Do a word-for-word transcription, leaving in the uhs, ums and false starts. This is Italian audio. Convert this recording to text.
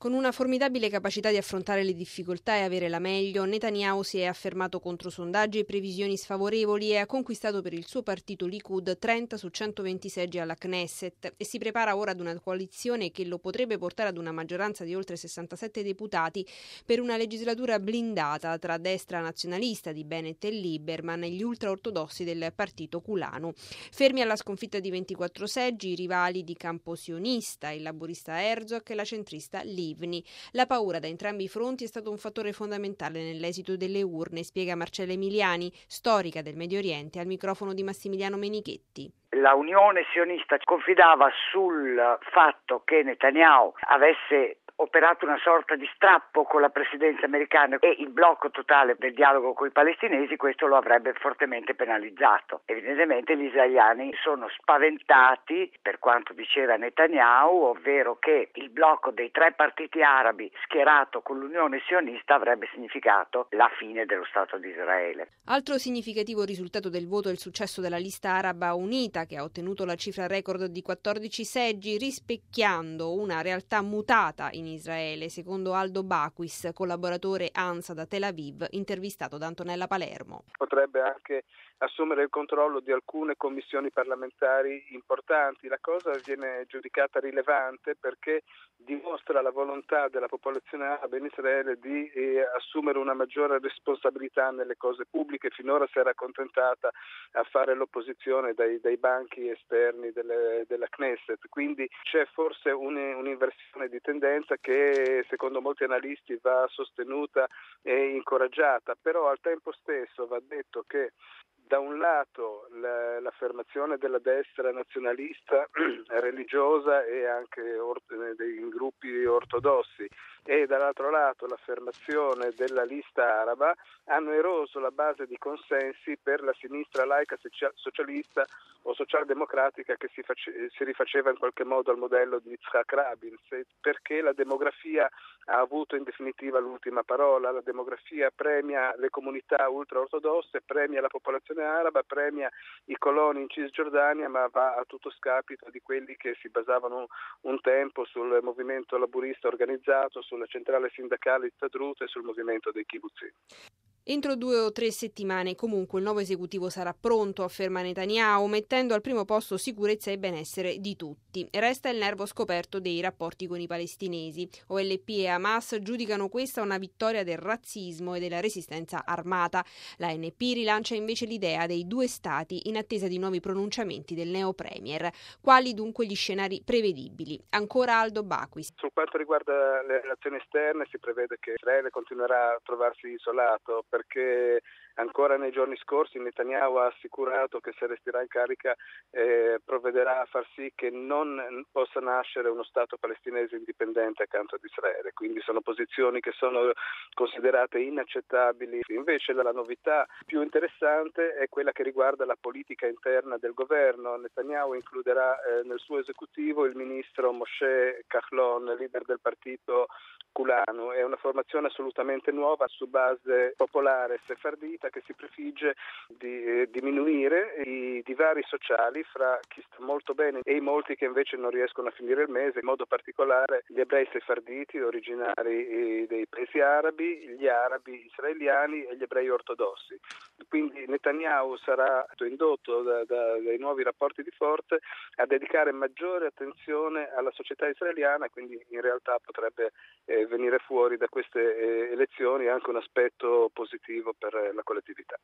Con una formidabile capacità di affrontare le difficoltà e avere la meglio, Netanyahu si è affermato contro sondaggi e previsioni sfavorevoli e ha conquistato per il suo partito Likud trenta su centoventi seggi alla Knesset e si prepara ora ad una coalizione che lo potrebbe portare ad una maggioranza di oltre sessantasette deputati per una legislatura blindata tra destra nazionalista di Bennett e Lieberman e gli ultraortodossi del partito Kulanu. Fermi alla sconfitta di ventiquattro seggi, i rivali di campo sionista, il laburista Herzog e la centrista Livni. La paura da entrambi i fronti è stato un fattore fondamentale nell'esito delle urne, spiega Marcella Emiliani, storica del Medio Oriente, al microfono di Massimiliano Menichetti. La Unione Sionista confidava sul fatto che Netanyahu avesse operato una sorta di strappo con la presidenza americana e il blocco totale del dialogo con i palestinesi, questo lo avrebbe fortemente penalizzato. Evidentemente gli israeliani sono spaventati per quanto diceva Netanyahu, ovvero che il blocco dei tre partiti arabi schierato con l'Unione Sionista avrebbe significato la fine dello Stato di Israele. Altro significativo risultato del voto è il successo della lista araba unita, che ha ottenuto la cifra record di quattordici seggi, rispecchiando una realtà mutata in Israele, secondo Aldo Baquis, collaboratore ANSA da Tel Aviv, intervistato da Antonella Palermo. Potrebbe anche assumere il controllo di alcune commissioni parlamentari importanti. La cosa viene giudicata rilevante perché dimostra la volontà della popolazione araba in Israele di eh, assumere una maggiore responsabilità nelle cose pubbliche. Finora si era accontentata a fare l'opposizione dai, dai banchi esterni delle, della Knesset, quindi c'è forse un, un'inversione di tendenza che secondo molti analisti va sostenuta e incoraggiata, però al tempo stesso va detto che da un lato la, l'affermazione della destra nazionalista religiosa e anche or, dei gruppi ortodossi e dall'altro lato l'affermazione della lista araba hanno eroso la base di consensi per la sinistra laica socialista o socialdemocratica che si, face, si rifaceva in qualche modo al modello di Yitzhak Rabin, se, perché la demografia ha avuto in definitiva l'ultima parola. La demografia premia le comunità ultraortodosse, premia la popolazione araba, premia i coloni in Cisgiordania, ma va a tutto scapito di quelli che si basavano un tempo sul movimento laburista organizzato, sulla centrale sindacale Istadrut e sul movimento dei kibbutzim. Entro due o tre settimane comunque il nuovo esecutivo sarà pronto, afferma Netanyahu, mettendo al primo posto sicurezza e benessere di tutti. Resta il nervo scoperto dei rapporti con i palestinesi. O L P e Hamas giudicano questa una vittoria del razzismo e della resistenza armata. La A N P rilancia invece l'idea dei due stati in attesa di nuovi pronunciamenti del neo-premier. Quali dunque gli scenari prevedibili? Ancora Aldo Baquis. Per quanto riguarda le relazioni esterne si prevede che Israele continuerà a trovarsi isolato, perché ancora nei giorni scorsi Netanyahu ha assicurato che se resterà in carica eh, provvederà a far sì che non possa nascere uno Stato palestinese indipendente accanto ad Israele, quindi sono posizioni che sono considerate inaccettabili. Invece la, la novità più interessante è quella che riguarda la politica interna del governo. Netanyahu includerà eh, nel suo esecutivo il ministro Moshe Kahlon, leader del partito Kulanu. È una formazione assolutamente nuova su base popolare sefardita che si prefigge di eh, diminuire i divari sociali fra chi sta molto bene e i molti che invece non riescono a finire il mese, in modo particolare gli ebrei sefarditi originari eh, dei paesi arabi, gli arabi israeliani e gli ebrei ortodossi. Quindi Netanyahu sarà indotto da, da, dai nuovi rapporti di forze a dedicare maggiore attenzione alla società israeliana, quindi in realtà potrebbe eh, venire fuori da queste eh, elezioni anche un aspetto positivo per la collettività.